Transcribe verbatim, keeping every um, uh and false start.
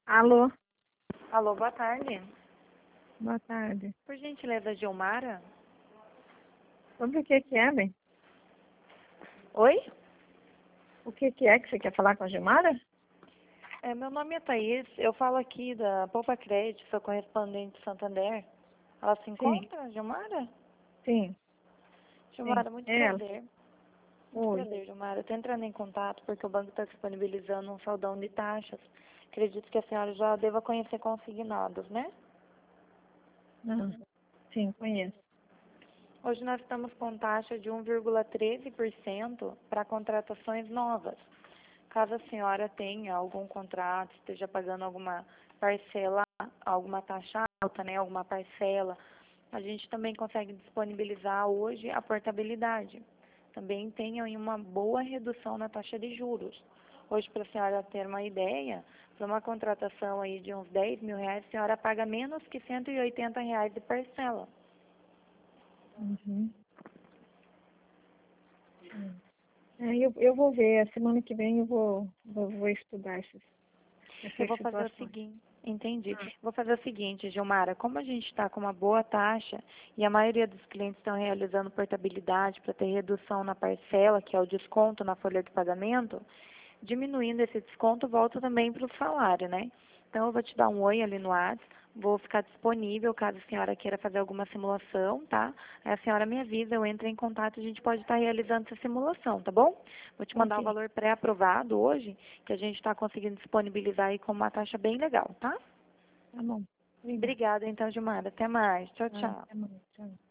Alô, Alô, boa tarde. boa tarde. Por gentileza, Gilmara? Sobre o que que é, bem? Oi? O que que é que você quer falar com a Gilmara? É, meu nome é Thaís. Eu falo aqui da Poupa Crédito, sou correspondente de Santander. Ela se Sim, encontra, Gilmara? sim, sim. Gilmara, muito É ela. prazer. Muito Oi. prazer, Gilmara. Eu estou entrando em contato porque o banco está disponibilizando um saldão de taxas. Acredito que a senhora já deva conhecer consignados, né? Ah, sim, conheço. Hoje nós estamos com taxa de um vírgula treze por cento para contratações novas. Caso a senhora tenha algum contrato, esteja pagando alguma parcela, alguma taxa alta, né, alguma parcela, a gente também consegue disponibilizar hoje a portabilidade. Também tem aí uma boa redução na taxa de juros. Hoje, para a senhora ter uma ideia, para uma contratação aí de uns dez mil reais, a senhora paga menos que cento e oitenta reais de parcela. Uhum. Hum. É, eu, eu vou ver, a semana que vem eu vou, vou, vou estudar essas, Eu essas vou fazer o situações. seguinte, entendi. Ah, Vou fazer o seguinte, Gilmara, como a gente está com uma boa taxa e a maioria dos clientes estão realizando portabilidade para ter redução na parcela, que é o desconto na folha de pagamento, diminuindo esse desconto, volta também para o salário, né? Então, eu vou te dar um oi ali no WhatsApp, vou ficar disponível caso a senhora queira fazer alguma simulação, tá? Aí a senhora me avisa, eu entro em contato e a gente pode estar realizando essa simulação, tá bom? Vou te mandar o ok, valor pré-aprovado hoje, que a gente está conseguindo disponibilizar aí com uma taxa bem legal, tá? tá bom. Obrigada. Obrigada, então, Gilmar. Até mais. Tchau, Ah, tchau. até mais. Tchau.